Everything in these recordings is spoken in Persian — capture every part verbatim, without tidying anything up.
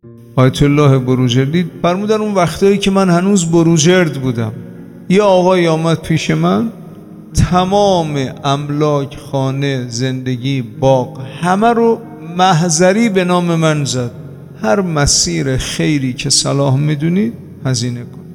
آیت الله بروجردی فرمودن اون وقتایی که من هنوز بروجرد بودم، یه آقای آمد پیش من، تمام املاک، خانه، زندگی، باغ، همه رو محضری به نام من زد. هر مسیر خیری که صلاح میدونید هزینه کن.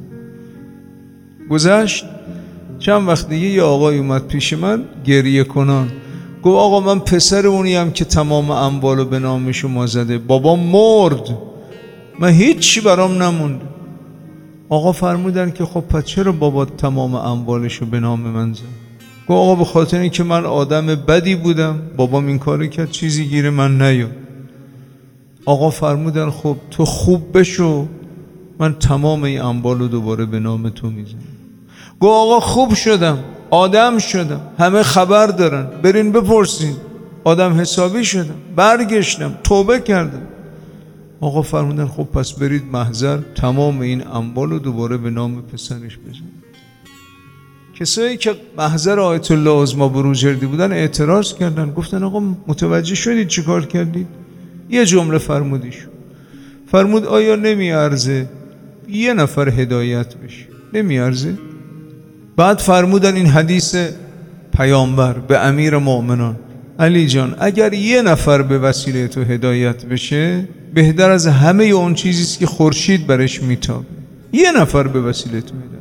گذشت چند وقت دیگه یه آقای اومد پیش من گریه کنان، گفت آقا من پسر اونیم که تمام اموالو به نام شما زده، بابا مرد، من هیچی برام نموند. آقا فرمودن که خب پس چرا بابا تمام اموالشو به نام من زد؟ گفت آقا به خاطر اینکه من آدم بدی بودم، بابام این کارو کرد، چیزی گیر من نیاد. آقا فرمودن خب تو خوب بشو، من تمام این اموالو دوباره به نام تو میزنم. گفت آقا خوب شدم، آدم شدم، همه خبر دارن، برین بپرسین، آدم حسابی شدم، برگشتم، توبه کردم. آقا فرمودن خب پس برید محضر، تمام این اموالو دوباره به نام پسرش بزن. کسایی که محضر آیت الله عظمی بروجردی بودن اعتراض کردن، گفتن آقا متوجه شدید چی کار کردید؟ یه جمله فرمودیش، فرمود آیا نمی ارزه یه نفر هدایت بشه؟ نمی ارزه؟ بعد فرمودن این حدیث پیامبر به امیر مؤمنان، علی جان اگر یه نفر به وسیله تو هدایت بشه بهتر از همه اون چیزیست که خورشید برش میتابه. یه نفر به وسیله تو هدایت